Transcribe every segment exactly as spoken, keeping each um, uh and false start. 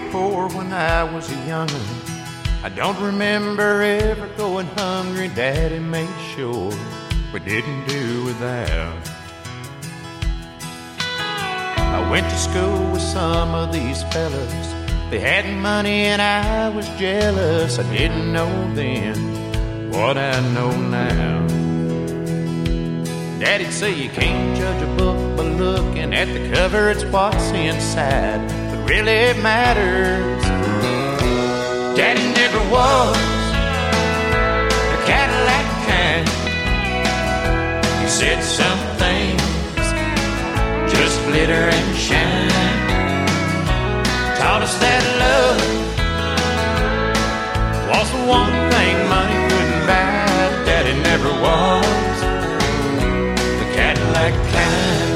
poor when I was a young'un. I don't remember ever going hungry. Daddy made sure we didn't do without. I went to school with some of these fellas. They had money and I was jealous. I didn't know then what I know now. Daddy'd say you can't judge a book by looking at the cover. It's what's inside that really matters. Daddy never was a Cadillac kind. He said some things just glitter and shine. Taught us that love was the one thing money couldn't buy. Daddy never was the Cadillac kind.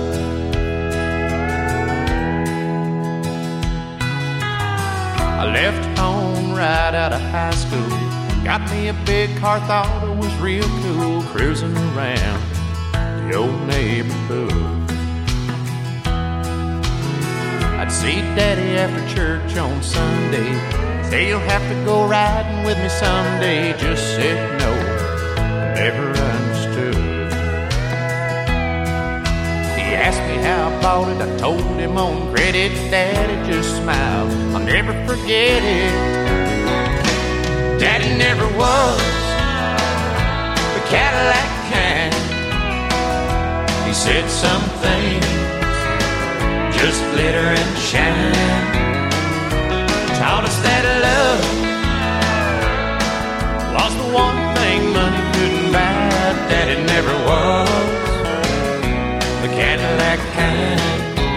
I left home right out of high school. Got me a big car, thought it was real cool. Cruising around the old neighborhood. I'd see Daddy after church on Sunday. Say you'll have to go riding with me someday. Just said no, I never understood. He asked me how I bought it, I told him on credit. Daddy just smiled, I'll never forget it. Daddy never was the Cadillac kind. He said some things just glitter and shine. Taught us that love was the one thing money couldn't buy. Daddy never was the Cadillac kind.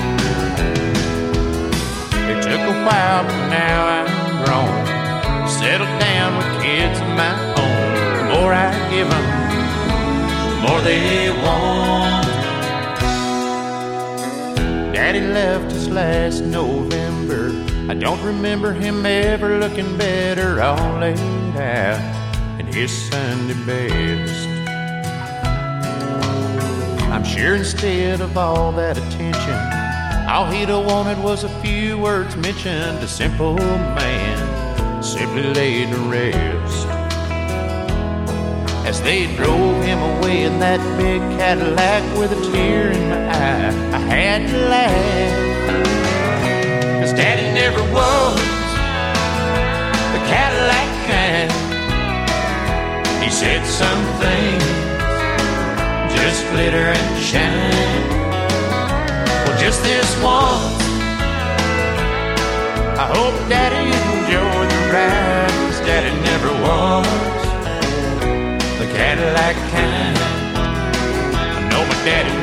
It took a while, but now I'm grown, settled down with kids of my own. The more I give them, the more they want. Daddy left us last November. I don't remember him ever looking better, all laid out in his Sunday best. I'm sure instead of all that attention, all he'd have wanted was a few words mentioned. A simple man simply laid to rest. As they drove him away in that big Cadillac with a tear in my eye, I had to laugh. Cause Daddy never was the Cadillac kind. He said some things just glitter and shine. Well, just this once, I hope Daddy enjoyed the ride. Cause Daddy never was the Cadillac kind. I know my daddy